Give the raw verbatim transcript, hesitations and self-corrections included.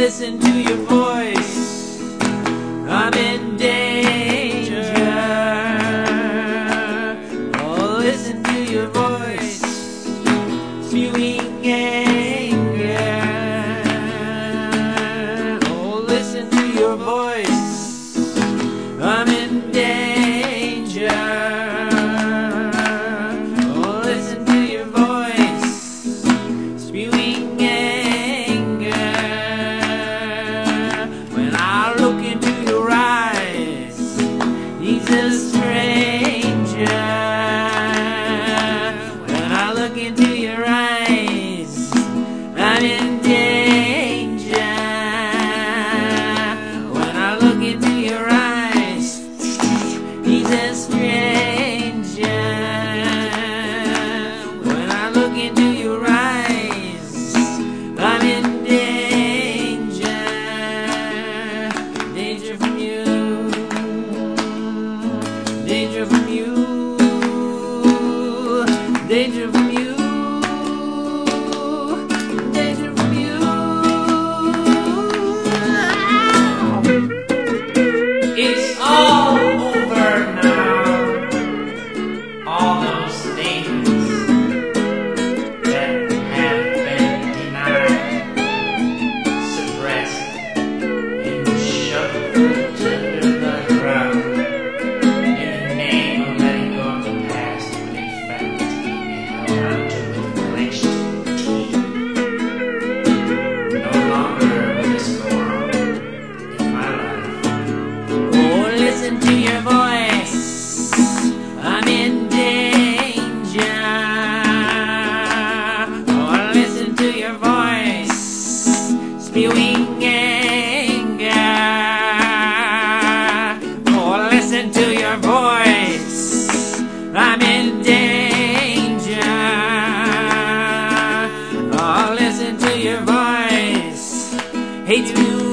listen to your voice. I'm in danger. Oh, listen to your voice, spewing anger. Oh, listen to your voice. I'm in danger. Oh, listen to your voice, spewing anger. When I look into your eyes, he's a stranger. When I look into your eyes, I'm in danger. When I look into your eyes, he's a stranger. When I look into your eyes, I'm in danger. Danger from you. Danger from you. Danger from you. Danger from you. It's all over now. All those things that have been denied, suppressed, and shoved under the ground in the name of letting go of the past when in fact we held on to with clenched teeth. No longer will this go on in my life. Oh, listen to your voice. I'm in danger. Oh, listen to your voice, spewing anger. Oh, listen to your voice. I'm in danger. Oh, listen to your voice. Hate you.